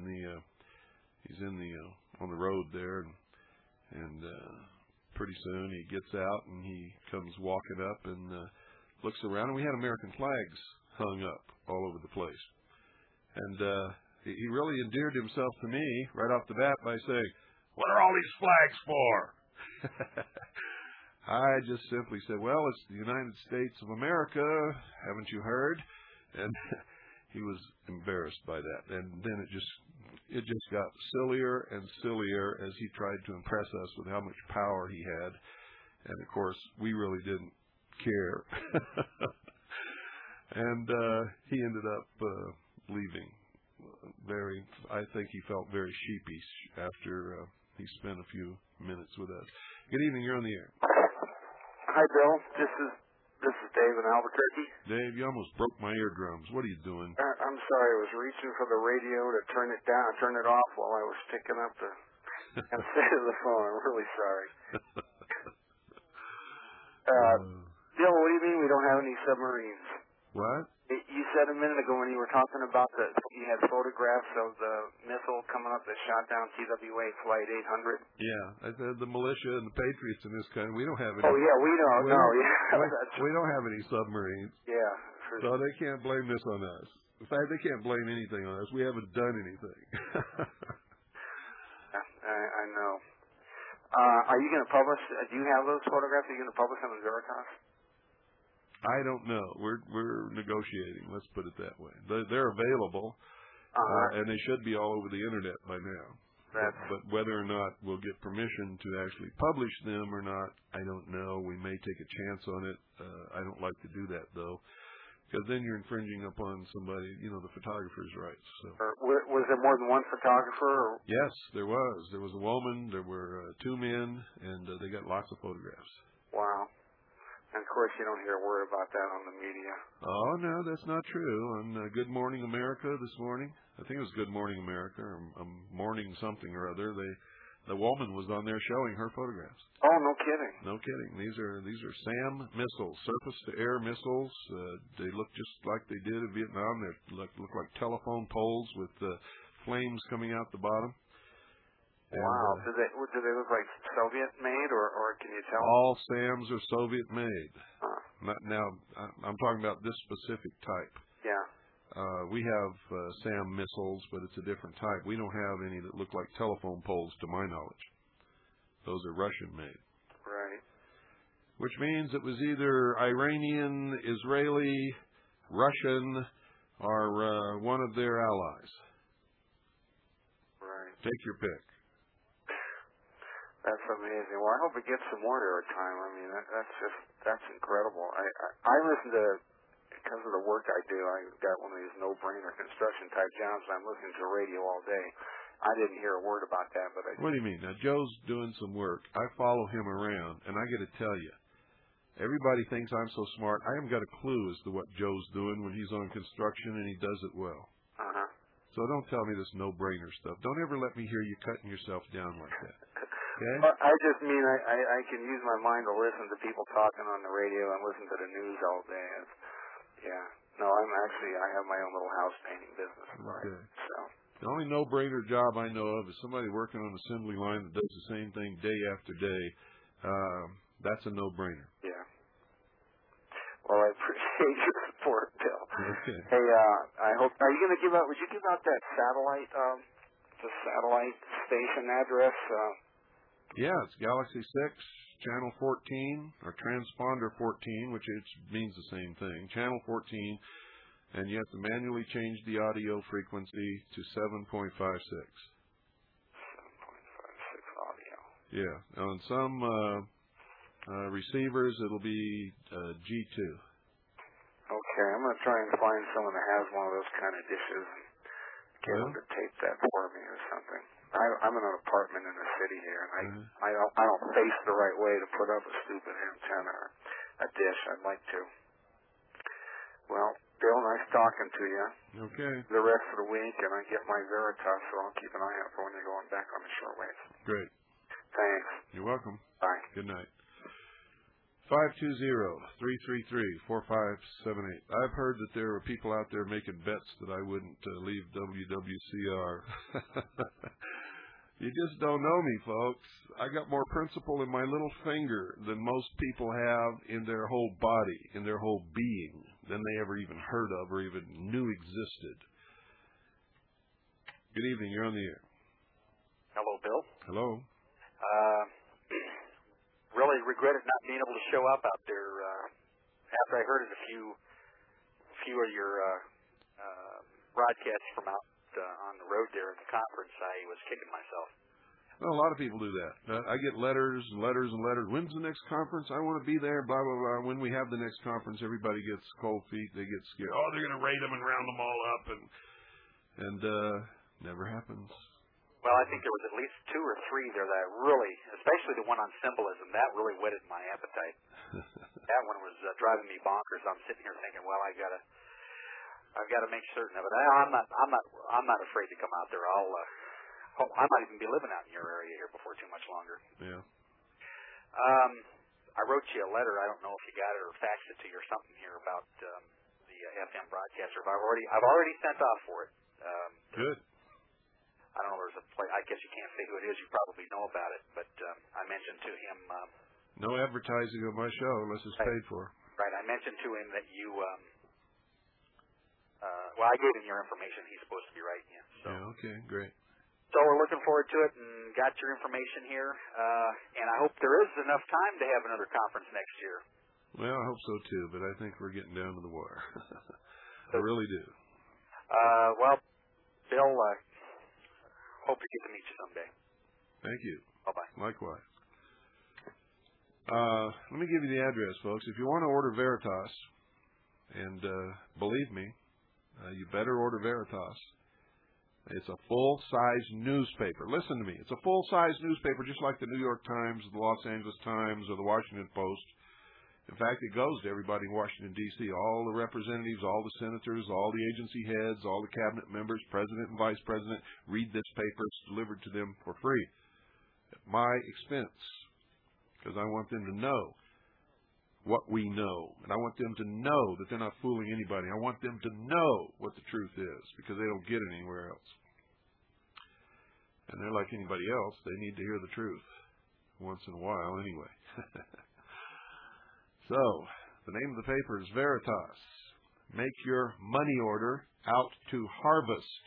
on the road there, and pretty soon he gets out and he comes walking up and looks around, and we had American flags hung up all over the place. And he really endeared himself to me right off the bat by saying, "What are all these flags for?" I just simply said, "Well, it's the United States of America, haven't you heard?" And he was embarrassed by that. And then it just got sillier and sillier as he tried to impress us with how much power he had. And, of course, we really didn't care. And he ended up leaving. I think he felt very sheepish after he spent a few minutes with us. Good evening. You're on the air. Hi, Bill. This is Dave in Albuquerque. Dave, you almost broke my eardrums. What are you doing? I'm sorry. I was reaching for the radio to turn it off while I was picking up the answer to the phone. I'm really sorry. Bill, what do you mean we don't have any submarines? What? You said a minute ago when you were talking about you had photographs of the missile coming up that shot down TWA Flight 800. Yeah, I said the militia and the patriots in this country. We don't have any. Oh yeah, we don't. We don't have any submarines. Yeah. So they can't blame this on us. In fact, they can't blame anything on us. We haven't done anything. I know. Are you going to publish? Do you have those photographs? Are you going to publish them in Veritas? I don't know. We're negotiating. Let's put it that way. They're available, and they should be all over the internet by now. But whether or not we'll get permission to actually publish them or not, I don't know. We may take a chance on it. I don't like to do that though, because then you're infringing upon somebody, the photographer's rights. So. Was there more than one photographer? Or? Yes, there was. There was a woman. There were 2 men, and they got lots of photographs. Wow. And, of course, you don't hear a word about that on the media. Oh, no, that's not true. On Good Morning America this morning, I think it was Good Morning America, or Morning something or other, the woman was on there showing her photographs. Oh, no kidding. No kidding. These are SAM missiles, surface-to-air missiles. They look just like they did in Vietnam. They look like telephone poles with flames coming out the bottom. Wow. Do they look like Soviet-made, or can you tell? All SAMs are Soviet-made. Now, I'm talking about this specific type. Yeah. We have SAM missiles, but it's a different type. We don't have any that look like telephone poles, to my knowledge. Those are Russian-made. Right. Which means it was either Iranian, Israeli, Russian, or one of their allies. Right. Take your pick. That's amazing. Well, I hope it gets some more airtime. I mean, that's incredible. I listen to, because of the work I do, I got one of these no-brainer construction type jobs, and I'm listening to radio all day. I didn't hear a word about that, but What do you mean? Now, Joe's doing some work. I follow him around, and I got to tell you, everybody thinks I'm so smart. I haven't got a clue as to what Joe's doing when he's on construction, and he does it well. Uh-huh. So don't tell me this no-brainer stuff. Don't ever let me hear you cutting yourself down like that. Okay? Well, I just mean I can use my mind to listen to people talking on the radio and listen to the news all day. No, I have my own little house painting business. Okay. So the only no-brainer job I know of is somebody working on an assembly line that does the same thing day after day. That's a no-brainer. Yeah. Well, I appreciate your support, Bill. Okay. Hey, I hope. Are you going to give out? Would you give out that satellite, the satellite station address? Yeah, it's Galaxy 6, Channel 14, or Transponder 14, which means the same thing. Channel 14, and you have to manually change the audio frequency to 7.56. 7.56 audio. Yeah. On some receivers, it'll be G2. Okay, I'm going to try and find someone that has one of those kind of dishes and get them to tape that for me or something. I'm in an apartment in the city here, and I don't face the right way to put up a stupid antenna or a dish. I'd like to. Well, Bill, nice talking to you. Okay. The rest of the week, and I get my Veritas, so I'll keep an eye out for when you're going back on the shortwave. Great. Thanks. You're welcome. Bye. Good night. 520-333-4578. I've heard that there are people out there making bets that I wouldn't leave WWCR. You just don't know me, folks. I got more principle in my little finger than most people have in their whole body, in their whole being, than they ever even heard of or even knew existed. Good evening. You're on the air. Hello, Bill. Hello. Really regretted not being able to show up out there. After I heard a few of your broadcasts from out on the road there at the conference, I was kicking myself. Well, a lot of people do that. I get letters and letters and letters. When's the next conference? I want to be there, blah, blah, blah. When we have the next conference, everybody gets cold feet. They get scared. Oh, they're going to raid them and round them all up. And never happens. Well, I think there was at least 2 or 3 there that really, especially the one on symbolism, that really whetted my appetite. That one was driving me bonkers. I'm sitting here thinking, well, I've got to make certain of it. I'm not afraid to come out there. I might even be living out in your area here before too much longer. Yeah. I wrote you a letter. I don't know if you got it or faxed it to you or something here about the FM broadcaster. But I've already sent off for it. Good. I don't know. There's a place. I guess you can't say who it is. You probably know about it. But I mentioned to him. No advertising on my show unless it's paid for. Right. I mentioned to him that you. Well, I gave him your information. He's supposed to be writing you. So. Yeah. Okay. Great. So we're looking forward to it and got your information here. And I hope there is enough time to have another conference next year. Well, I hope so too, but I think we're getting down to the wire. I really do. Well, Bill, hope to get to meet you someday. Thank you. Bye-bye. Likewise. Let me give you the address, folks. If you want to order Veritas, and believe me, you better order Veritas. It's a full-size newspaper. Listen to me. It's a full-size newspaper just like the New York Times, the Los Angeles Times, or the Washington Post. In fact, it goes to everybody in Washington, D.C., all the representatives, all the senators, all the agency heads, all the cabinet members, president and vice president, read this paper. It's delivered to them for free at my expense because I want them to know what we know, and I want them to know that they're not fooling anybody. I want them to know what the truth is because they don't get it anywhere else. And they're like anybody else. They need to hear the truth once in a while anyway. So, the name of the paper is Veritas. Make your money order out to Harvest.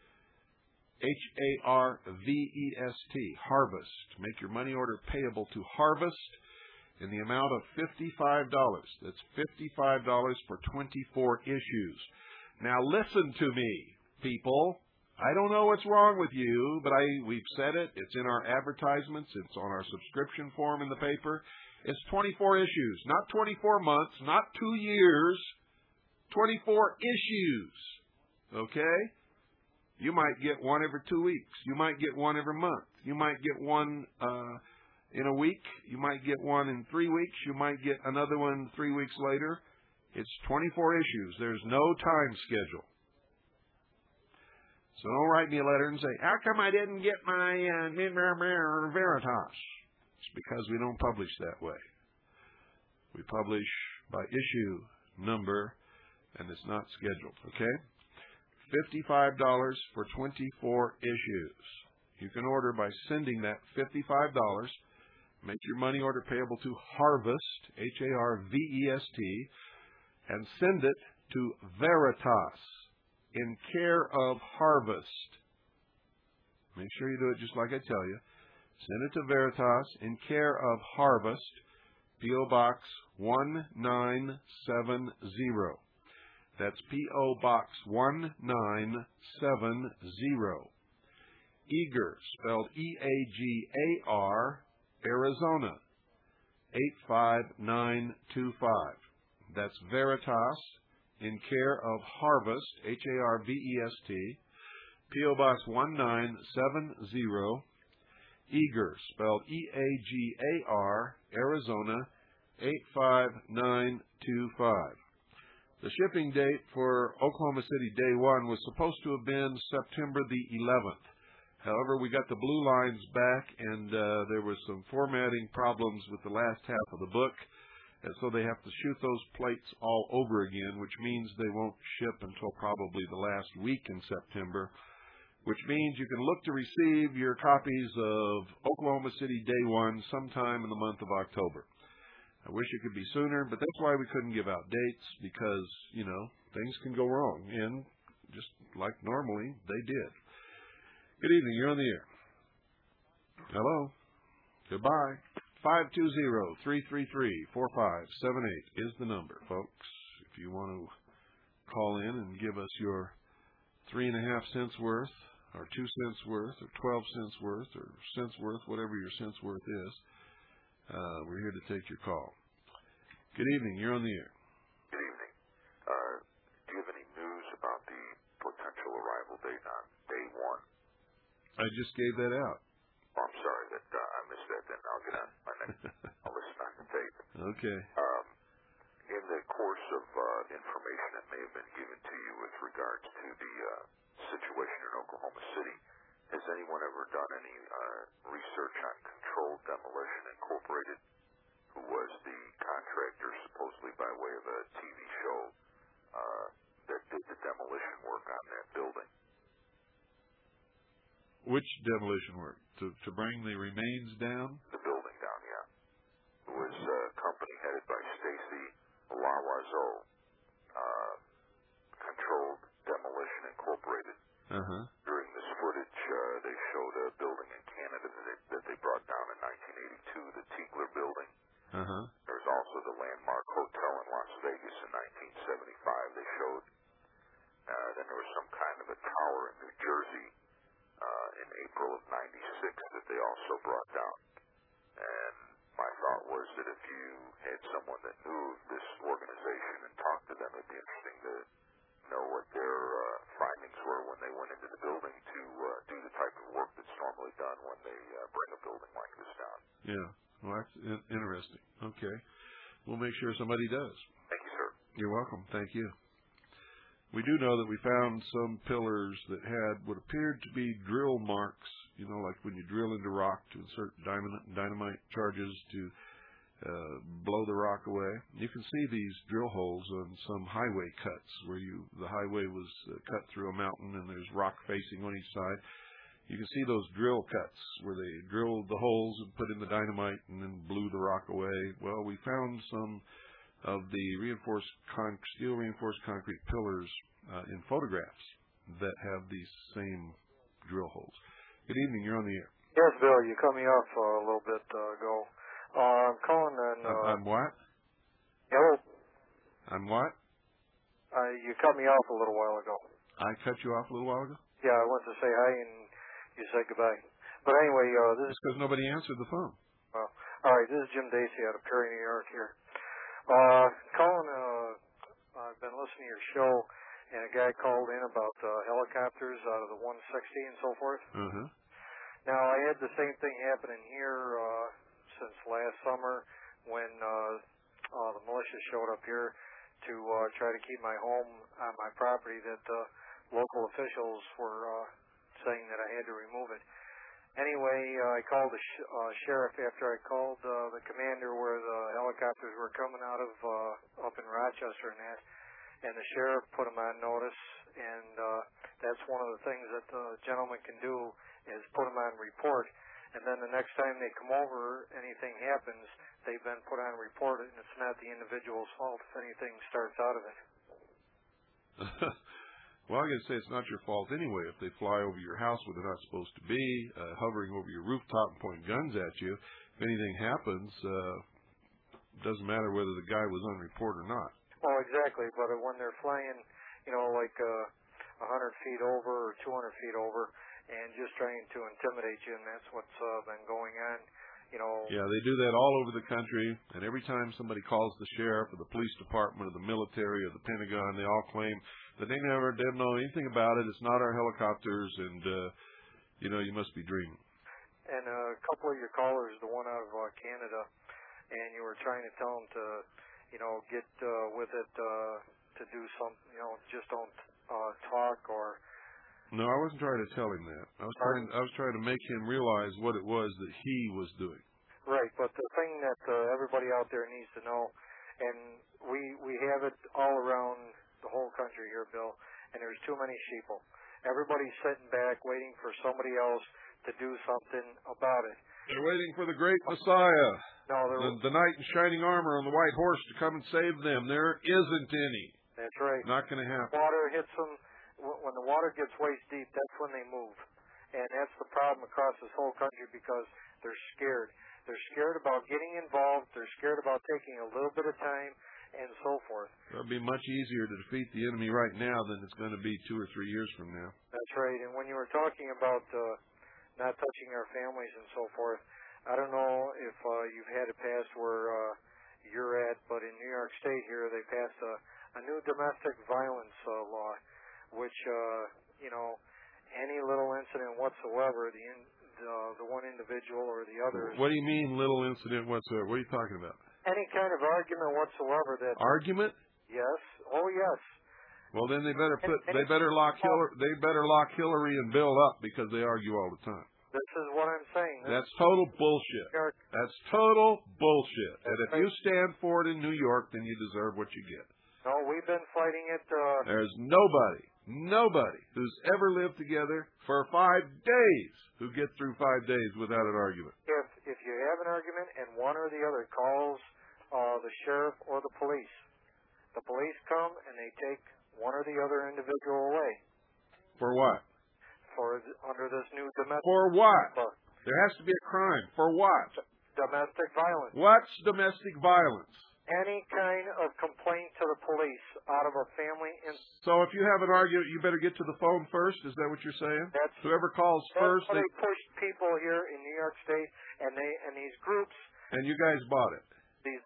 Harvest. Harvest. Make your money order payable to Harvest in the amount of $55. That's $55 for 24 issues. Now listen to me, people. I don't know what's wrong with you, but we've said it. It's in our advertisements. It's on our subscription form in the paper. It's 24 issues, not 24 months, not 2 years, 24 issues, okay? You might get one every 2 weeks. You might get one every month. You might get one in a week. You might get one in 3 weeks. You might get another one 3 weeks later. It's 24 issues. There's no time schedule. So don't write me a letter and say, how come I didn't get my Veritas? Because we don't publish that way. We publish by issue number, and it's not scheduled, okay? $55 for 24 issues. You can order by sending that $55. Make your money order payable to Harvest, Harvest, and send it to Veritas in care of Harvest. Make sure you do it just like I tell you. Send it to Veritas in care of Harvest, P.O. Box 1970. That's P.O. Box 1970. Eager, spelled E-A-G-A-R, Arizona, 85925. That's Veritas in care of Harvest, Harvest, P.O. Box 1970. Eager, spelled E-A-G-A-R, Arizona, 85925. The shipping date for Oklahoma City Day 1 was supposed to have been September the 11th. However, we got the blue lines back, and there was some formatting problems with the last half of the book, and so they have to shoot those plates all over again, which means they won't ship until probably the last week in September, which means you can look to receive your copies of Oklahoma City Day 1 sometime in the month of October. I wish it could be sooner, but that's why we couldn't give out dates, because, you know, things can go wrong, and just like normally, they did. Good evening, you're on the air. Hello. Goodbye. 520-333-4578 is the number, folks. If you want to call in and give us your 3.5 cents worth, or 2 cents worth, or 12 cents worth, or cents worth, whatever your cents worth is, we're here to take your call. Good evening. You're on the air. Good evening. Do you have any news about the potential arrival date on Day 1? I just gave that out. Oh, I'm sorry that I missed that. Then I'll get on my next. I'll listen on the tape. Okay. In the course of information that may have been given to you with regards to the situation in Oklahoma City, has anyone ever done any research on Controlled Demolition Incorporated, who was the contractor, supposedly by way of a TV show, that did the demolition work on that building. Which demolition work? To bring the remains down? The building down, yeah. It was a company headed by Stacy Lawazo, Controlled Demolition Incorporated. During this footage, they showed a building in Canada that they brought down in 1982, the Tiegler Building. There was also the Landmark Hotel in Las Vegas in 1975 they showed. Then there was some kind of a tower in New Jersey in April of 96 that they also brought down. And my thought was that if you had someone that knew this organization and talked to them, it'd be interesting to know what their findings were when they went into the building to do the type of work that's normally done when they bring a building like this down. Yeah, well, that's interesting. Okay. We'll make sure somebody does. Thank you, sir. You're welcome. Thank you. We do know that we found some pillars that had what appeared to be drill marks, like when you drill into rock to insert dynamite charges to blow the rock away. You can see these drill holes on some highway cuts where the highway was cut through a mountain and there's rock facing on each side. You can see those drill cuts where they drilled the holes and put in the dynamite and then blew the rock away. Well, we found some of the steel reinforced concrete pillars in photographs that have these same drill holes. Good evening. You're on the air. Yes, Bill. You cut me off a little bit ago. I'm calling and... I'm what? Hello? I'm what? You cut me off a little while ago. I cut you off a little while ago? Yeah, I went to say hi and you said goodbye. But anyway, this is... It's because nobody answered the phone. Well, all right, this is Jim Dacey out of Perry, New York here. Colin, I've been listening to your show, and a guy called in about helicopters out of the 160 and so forth. Now, I had the same thing happening here since last summer when the militia showed up here to try to keep my home on my property that local officials were saying that I had to remove it. Anyway, I called the sheriff after I called the commander where the helicopters were coming out of up in Rochester and the sheriff put them on notice, and that's one of the things that the gentleman can do is put them on report, and then the next time they come over, anything happens, they've been put on report, and it's not the individual's fault if anything starts out of it. Well, I'm going to say it's not your fault anyway if they fly over your house where they're not supposed to be, hovering over your rooftop and pointing guns at you. If anything happens, it doesn't matter whether the guy was on report or not. Well, exactly, but when they're flying, like 100 feet over or 200 feet over and just trying to intimidate you, and that's what's been going on. Yeah, they do that all over the country, and every time somebody calls the sheriff or the police department or the military or the Pentagon, they all claim that they never did know anything about it. It's not our helicopters, and you must be dreaming. And a couple of your callers, the one out of Canada, and you were trying to tell them to, get with it to do something, just don't talk or. No, I wasn't trying to tell him that. I was trying to make him realize what it was that he was doing. Right, but the thing that everybody out there needs to know, and we have it all around the whole country here, Bill, and there's too many sheeple. Everybody's sitting back waiting for somebody else to do something about it. They're waiting for the great Messiah, no, the knight in shining armor on the white horse to come and save them. There isn't any. That's right. Not going to happen. Water hits them. When the water gets waist deep, that's when they move. And that's the problem across this whole country because they're scared. They're scared about getting involved. They're scared about taking a little bit of time and so forth. It'll be much easier to defeat the enemy right now than it's going to be 2 or 3 years from now. That's right. And when you were talking about not touching our families and so forth, I don't know if you've had it passed where you're at, but in New York State here, they passed a new domestic violence law, which, any little incident whatsoever, the one individual or the other. What do you mean, little incident whatsoever? What are you talking about? Any kind of argument whatsoever that. Argument? Yes. Oh, yes. Well, then they better lock Hillary and Bill up because they argue all the time. This is what I'm saying. That's total bullshit. That's total bullshit. And if you stand for it in New York, then you deserve what you get. No, we've been fighting it. There's nobody who's ever lived together for 5 days who get through 5 days without an argument. If you have an argument and one or the other calls the sheriff or the police come and they take one or the other individual away. For what? Under this new domestic. For what? There has to be a crime. For what? Domestic violence. What's domestic violence? Any kind of complaint to the police out of a family. So if you have an argument, you better get to the phone first? Is that what you're saying? Whoever calls first. They pushed people here in New York State, and these groups. And you guys bought it.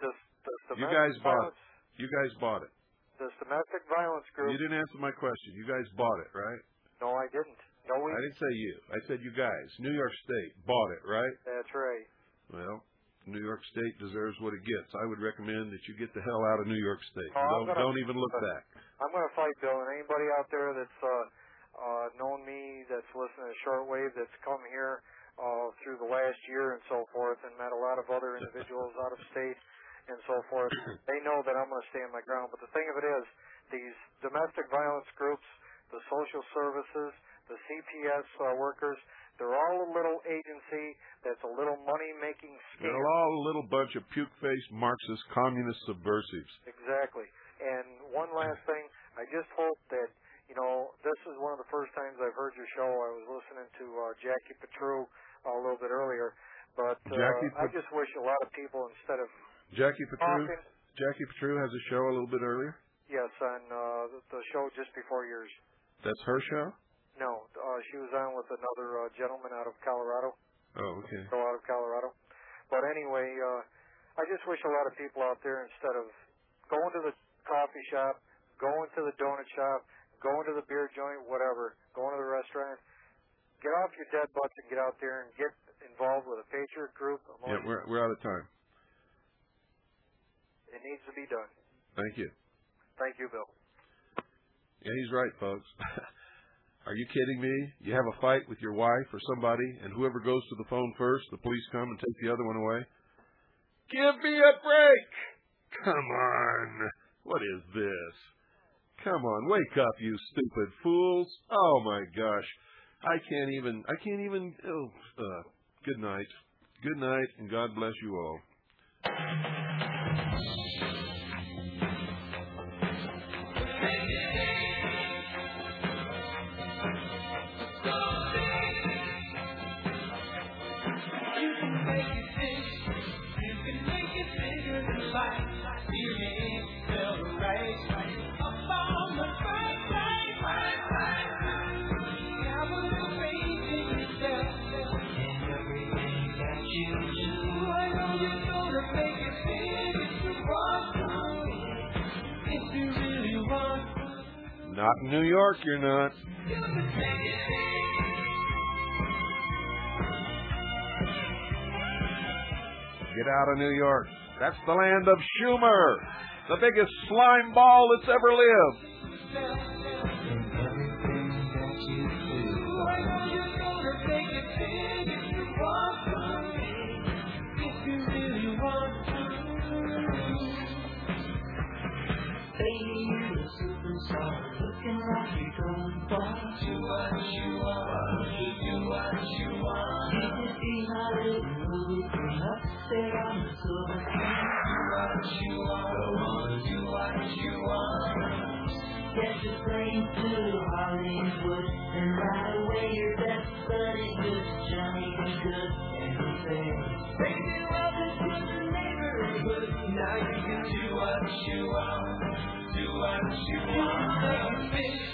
You guys bought it. You guys bought it. This domestic violence group. You didn't answer my question. You guys bought it, right? No, I didn't. No, I didn't say you. I said you guys. New York State bought it, right? That's right. Well, New York State deserves what it gets. I would recommend that you get the hell out of New York State. Don't even look back. I'm going to fight, Bill, and anybody out there that's known me, that's listening to Shortwave, that's come here through the last year and so forth, and met a lot of other individuals out of state and so forth, they know that I'm going to stand my ground. But the thing of it is, these domestic violence groups, the social services, the CPS workers, they're all a little agency that's a little money-making scheme. They're all a little bunch of puke-faced Marxist communist subversives. Exactly. And one last thing, I just hope that, this is one of the first times I've heard your show. I was listening to Jackie Petru a little bit earlier. But I just wish a lot of people, instead of Jackie Petru has a show a little bit earlier? Yes, on the show just before yours. That's her show? No, she was on with another gentleman out of Colorado. Oh, okay. Out of Colorado. But anyway, I just wish a lot of people out there, instead of going to the coffee shop, going to the donut shop, going to the beer joint, whatever, going to the restaurant, get off your dead butts and get out there and get involved with a patriot group. Yeah, we're out of time. It needs to be done. Thank you. Thank you, Bill. Yeah, he's right, folks. Are you kidding me? You have a fight with your wife or somebody, and whoever goes to the phone first, the police come and take the other one away? Give me a break! Come on. What is this? Come on, wake up, you stupid fools. Oh, my gosh. I can't even, good night. Good night, and God bless you all. Not in New York, you're not. Get out of New York. That's the land of Schumer, the biggest slime ball that's ever lived. Looking like you're going far. Do what you want. Do what you want. You can see my little movie from up there on the silver screen. Do what you want. Go on, do what you want. Get your plane to Hollywood, and right away your best buddy good Johnny be good and fair. Baby, welcome to the neighborhood. Now you can do what you want. Do what you want.